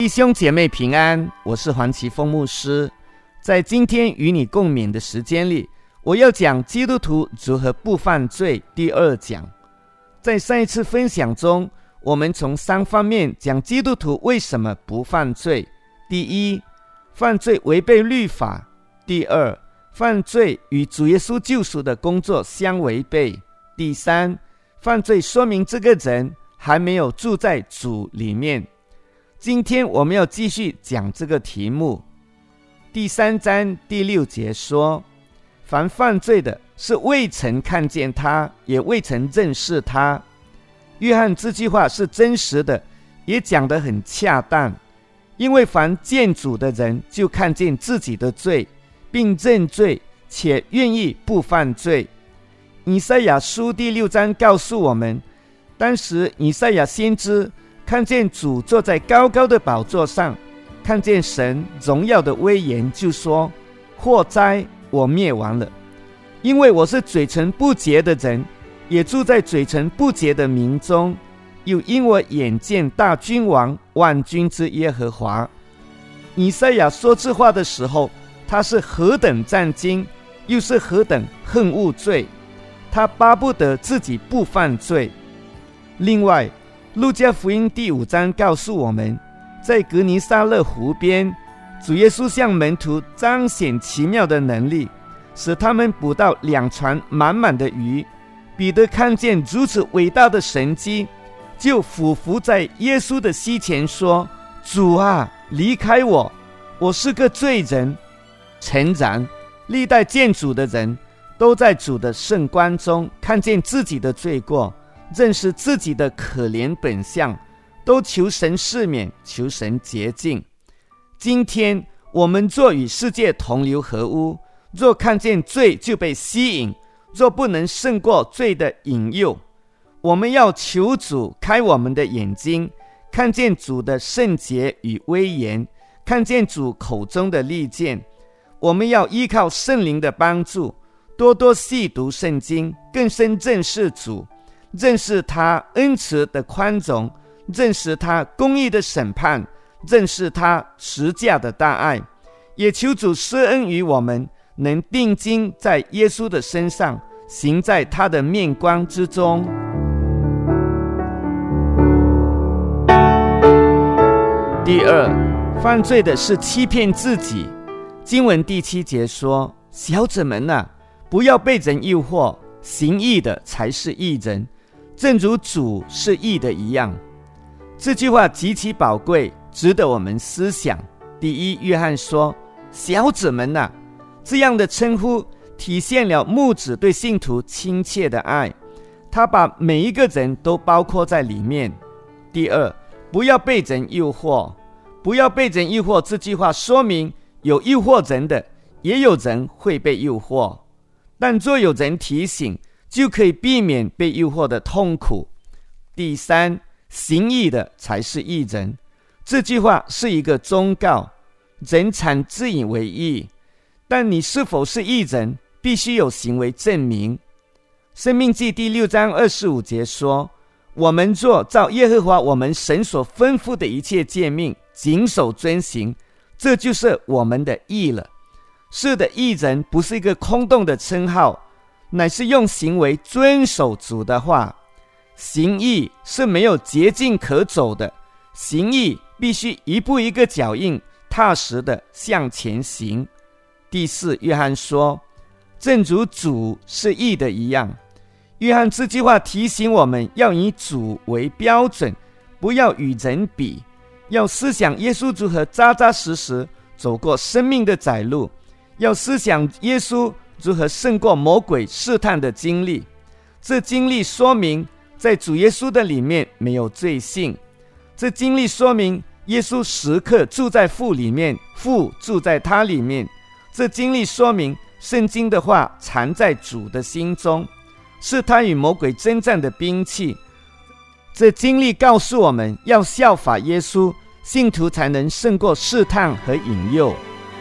弟兄姐妹平安，我是黄奇峰牧师。在今天与你共勉的时间里，我要讲基督徒如何不犯罪第二讲。在上一次分享中，我们从3方面讲基督徒为什么不犯罪。第一，犯罪违背律法；第二，犯罪与主耶稣救赎的工作相违背；第三，犯罪说明这个人还没有住在主里面。今天我们要继续讲这个题目。第3章第6节说，凡犯罪的是未曾看见他，也未曾认识他。约翰这句话是真实的，也讲得很恰当，因为凡见主的人就看见自己的罪，并认罪，且愿意不犯罪。以赛亚书第6章告诉我们，当时以赛亚先知看见主坐在高高的宝座上，看见神荣耀的威严，就说：祸哉，我灭亡了，因为我是嘴唇不洁的人，也住在嘴唇不洁的民中，又因我眼见大君王万军之耶和华。以赛亚说这话的时候，他是何等战惊，又是何等恨恶罪，他巴不得自己不犯罪。另外，路加福音第5章告诉我们，在革尼撒勒湖边，主耶稣向门徒彰显奇妙的能力，使他们捕到2船满满的鱼。彼得看见如此伟大的神迹，就俯伏在耶稣的膝前说：主啊，离开我，我是个罪人。诚然，历代见主的人都在主的圣光中看见自己的罪过，认识自己的可怜本相，都求神赦免，求神洁净。今天我们若与世界同流合污，若看见罪就被吸引，若不能胜过罪的引诱，我们要求主开我们的眼睛，看见主的圣洁与威严，看见主口中的利剑。我们要依靠圣灵的帮助，多多细读圣经，更深认识主，认识他恩慈的宽容，认识他公义的审判，认识他十架的大爱。也求主施恩于我们，能定睛在耶稣的身上，行在他的面光之中。第二，犯罪的是欺骗自己。经文第7节说：小子们啊，不要被人诱惑，行义的才是义人，正如主是义的一样。这句话极其宝贵，值得我们思想。第一，约翰说：小子们啊，这样的称呼体现了牧者对信徒亲切的爱，他把每一个人都包括在里面。第二，不要被人诱惑。不要被人诱惑这句话说明，有诱惑人的，也有人会被诱惑，但若有人提醒，就可以避免被诱惑的痛苦。第三，行义的才是义人。这句话是一个忠告，人常自以为义，但你是否是义人，必须有行为证明。申命记第6章25节说：我们若照耶和华我们神所吩咐的一切诫命，谨守遵行，这就是我们的义了。是的，义人不是一个空洞的称号，乃是用行为遵守主的话。行义是没有捷径可走的，行义必须一步一个脚印，踏实的向前行。第四，约翰说：正如主是义的一样。约翰这句话提醒我们要以主为标准，不要与人比，要思想耶稣如何扎扎实实走过生命的窄路，要思想耶稣如何胜过魔鬼试探的经历。这经历说明在主耶稣的里面没有罪性，这经历说明耶稣时刻住在父里面，父住在他里面。这经历说明圣经的话藏在主的心中，是他与魔鬼征战的兵器。这经历告诉我们要效法耶稣，信徒才能胜过试探和引诱。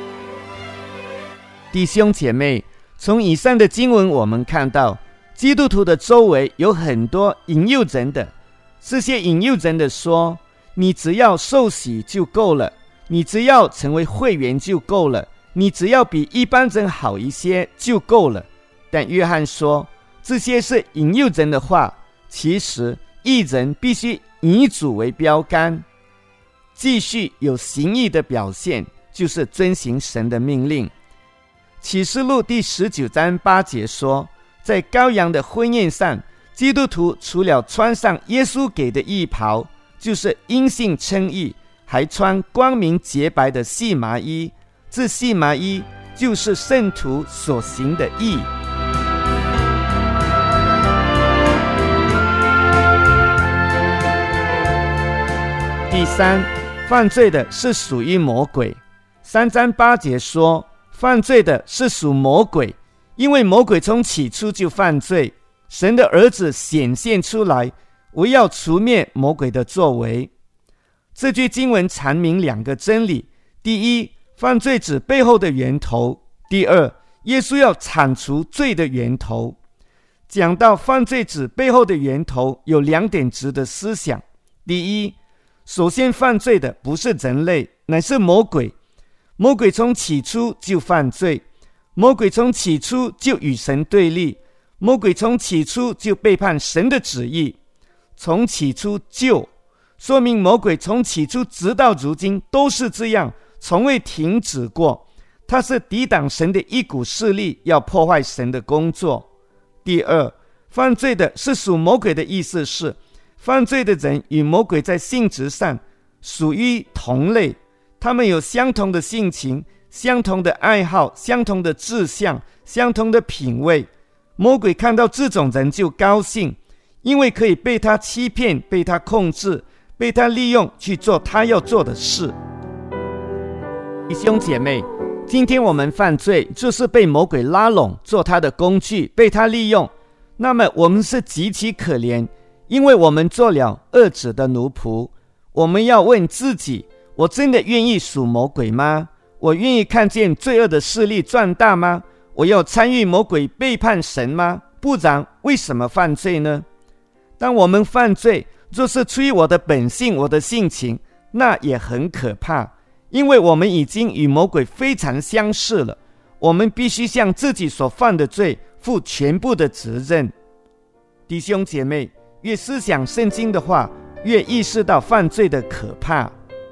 弟兄姐妹，从以上的经文我们看到，基督徒的周围有很多引诱人的。这些引诱人的说： 你只要受洗就够了，你只要成为会员就够了，你只要比一般人好一些就够了。但约翰说，这些是引诱人的话，其实义人必须以主为标杆，继续有行义的表现，就是遵行神的命令。启示录第19章8节说，在羔羊的婚宴上，基督徒除了穿上耶稣给的义袍，就是因信称义，还穿光明洁白的细麻衣，这细麻衣就是圣徒所行的义。第三，犯罪的是属于魔鬼。3章8节说，犯罪的是属魔鬼，因为魔鬼从起初就犯罪，神的儿子显现出来，为要除灭魔鬼的作为。这句经文阐明两个真理：第一，犯罪指背后的源头；第二，耶稣要铲除罪的源头。讲到犯罪指背后的源头，有2点值得思想。第一，首先犯罪的不是人类，乃是魔鬼。魔鬼从起初就犯罪，魔鬼从起初就与神对立，魔鬼从起初就背叛神的旨意。从起初就说明魔鬼从起初直到如今都是这样，从未停止过。他是抵挡神的一股势力，要破坏神的工作。第二，犯罪的是属魔鬼的意思是，犯罪的人与魔鬼在性质上属于同类，他们有相同的性情、相同的爱好、相同的志向、相同的品味。魔鬼看到这种人就高兴，因为可以被他欺骗、被他控制、被他利用去做他要做的事。弟兄姐妹，今天我们犯罪就是被魔鬼拉拢，做他的工具，被他利用。那么我们是极其可怜，因为我们做了恶者的奴仆。我们要问自己，我真的愿意属魔鬼吗？我愿意看见罪恶的势力壮大吗？我要参与魔鬼背叛神吗？不然为什么犯罪呢？当我们犯罪，若是出于我的本性、我的性情，那也很可怕，因为我们已经与魔鬼非常相似了。我们必须向自己所犯的罪负全部的责任。弟兄姐妹，越思想圣经的话，越意识到犯罪的可怕。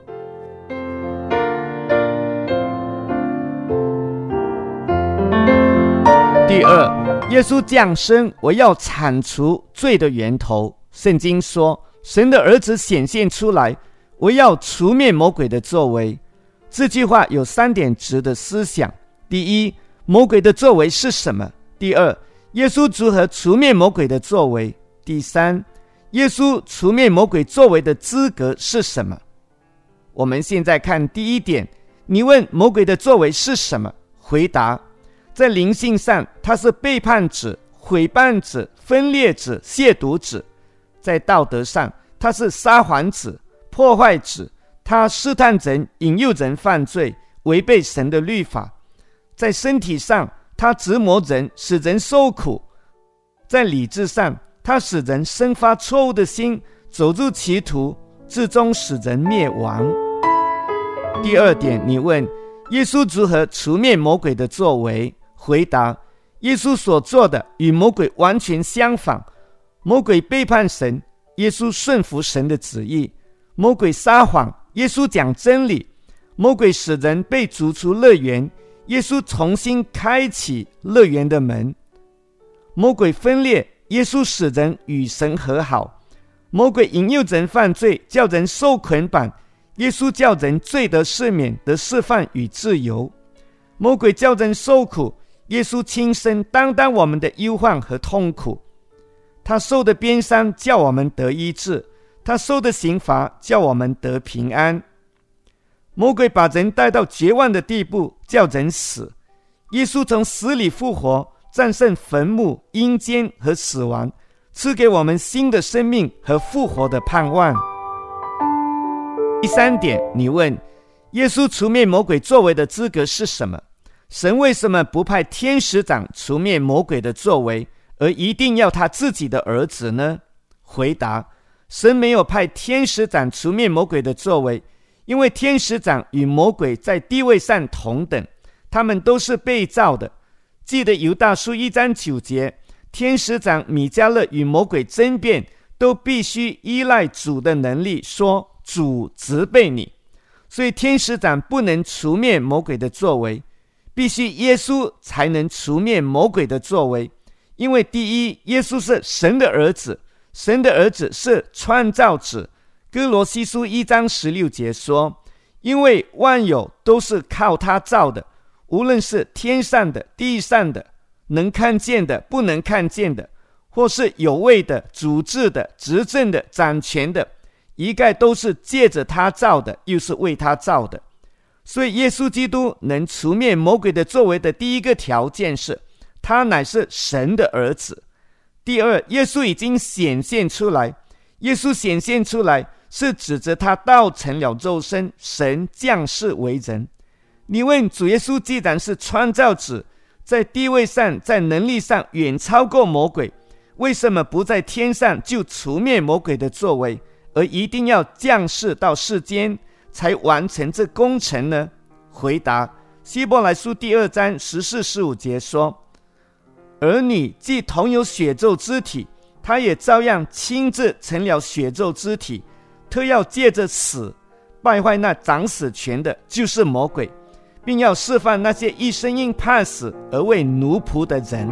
第二，耶稣降生，我要铲除罪的源头。圣经说，神的儿子显现出来，我要除灭魔鬼的作为。这句话有3点值得思想：第一，魔鬼的作为是什么？第二，耶稣如何除灭魔鬼的作为？第三，耶稣除灭魔鬼作为的资格是什么？我们现在看第一点，你问魔鬼的作为是什么？回答，在灵性上，他是背叛者、毁谤者、分裂者、亵渎者；在道德上，他是撒谎者、破坏者，他试探人、引诱人犯罪，违背神的律法；在身体上，他折磨人，使人受苦；在理智上，他使人生发错误的心，走入歧途，最终使人灭亡。第二点，你问耶稣如何除灭魔鬼的作为？回答，耶稣所做的与魔鬼完全相反。魔鬼背叛神，耶稣顺服神的旨意；魔鬼撒谎，耶稣讲真理；魔鬼使人被逐出乐园，耶稣重新开启乐园的门；魔鬼分裂，耶稣使人与神和好；魔鬼引诱人犯罪，叫人受捆绑，耶稣叫人罪得赦免，得释放与自由；魔鬼叫人受苦，耶稣亲身担当我们的忧患和痛苦。他受的鞭伤叫我们得医治，他受的刑罚叫我们得平安。魔鬼把人带到绝望的地步，叫人死。耶稣从死里复活，战胜坟墓、阴间和死亡，赐给我们新的生命和复活的盼望。第三点，你问耶稣除灭魔鬼作为的资格是什么？神为什么不派天使长除灭魔鬼的作为，而一定要他自己的儿子呢？回答， 神没有派天使长除灭魔鬼的作为，因为天使长与魔鬼在地位上同等，他们都是被造的。记得犹大书1章9节，天使长米迦勒与魔鬼争辩，都必须依赖主的能力，说主责备你。所以天使长不能除灭魔鬼的作为，必须耶稣才能除灭魔鬼的作为。因为第一，耶稣是神的儿子，神的儿子是创造者。哥罗西书1章16节说，因为万有都是靠他造的，无论是天上的、地上的，能看见的、不能看见的，或是有位的、主治的、执政的、掌权的，一概都是借着他造的，又是为他造的。所以耶稣基督能除灭魔鬼的作为的第一个条件是，他乃是神的儿子。第二，耶稣已经显现出来。耶稣显现出来是指着他道成了肉身，神降世为人。你问主耶稣既然是创造者，在地位上在能力上远超过魔鬼，为什么不在天上就除灭魔鬼的作为，而一定要降世到世间才完成这工程呢？回答，希伯来书2章14、15节说，儿女既同有血肉之体，他也照样亲自成了血肉之体，特要借着死败坏那掌死权的，就是魔鬼，并要释放那些一生因怕死而为奴仆的人。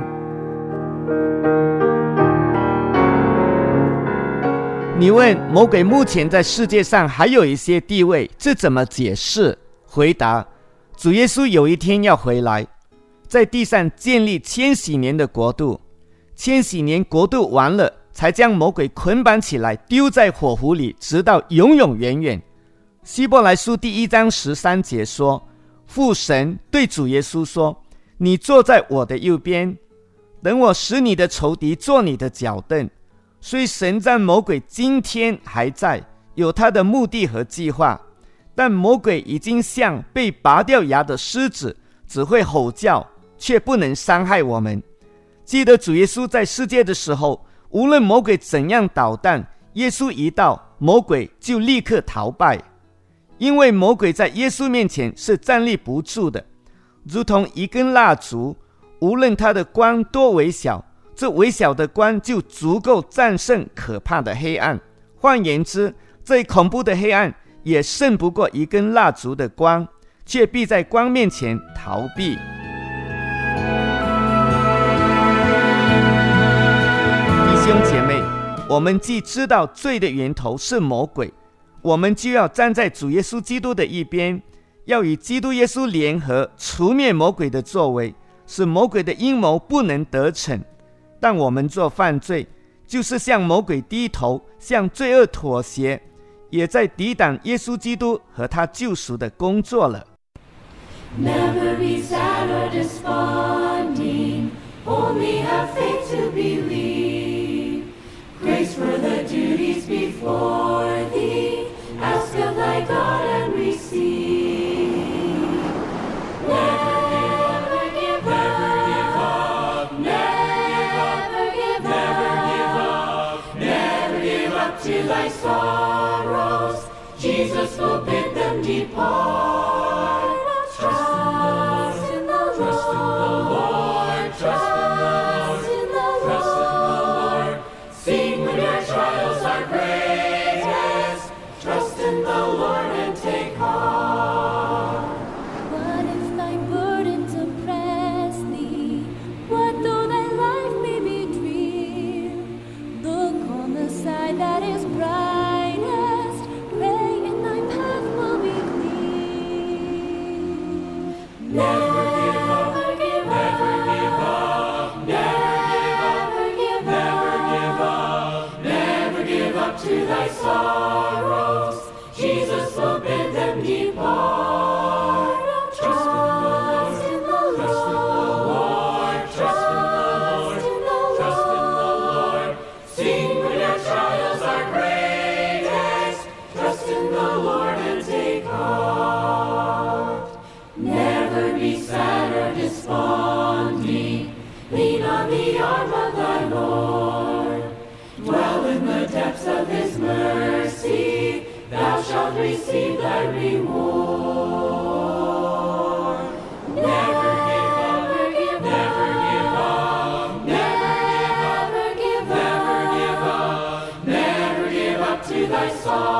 你问魔鬼目前在世界上还有一些地位，这怎么解释？回答，主耶稣有一天要回来，在地上建立千禧年的国度，千禧年国度完了，才将魔鬼捆绑起来，丢在火湖里，直到永永远远。希伯来书1章13节说，父神对主耶稣说，你坐在我的右边，等我使你的仇敌做你的脚凳。所以神让魔鬼今天还在，有他的目的和计划，但魔鬼已经像被拔掉牙的狮子，只会吼叫，却不能伤害我们。记得主耶稣在世界的时候，无论魔鬼怎样捣蛋，耶稣一到，魔鬼就立刻逃败，因为魔鬼在耶稣面前是站立不住的，如同一根蜡烛，无论它的光多微小，这微小的光就足够战胜可怕的黑暗。换言之，最恐怖的黑暗也胜不过一根蜡烛的光，却必在光面前逃避。弟兄姐妹，我们既知道罪的源头是魔鬼，我们就要站在主耶稣基督的一边，要与基督耶稣联合，除灭魔鬼的作为，使魔鬼的阴谋不能得逞。但我们做犯罪，就是向魔鬼低头，向罪恶妥协，也在抵挡耶稣基督和他救赎的工作了。 Never be sad or desponding, only have faith to believe. Grace for the duties before thee, ask of thy God and receive. Never give up, never give up, never give up to thy sorrows. Jesus will bid them depart. Trust in the Lord, trust in the Lord. Sing when your trials are greatest. Trust in the Lord and take heart. What if thy burdens oppress thee? What though thy life may be drear? Look on the side that is brightest. Pray and thy path will be clear. Never give up, never give up, never give up, never give up to thy sorrows. Jesus will bid them depart. Trust in the Lord, trust in the Lord. Sing when your trials are greatest. Trust in the Lord and take heart. Never be sad or desponding. Lean on the arm of thy Lord. Dwell in the depths of his mercy, thou shalt receive thy reward. Never give up, never give up, never give up, never give up, never give up to thy sorrow.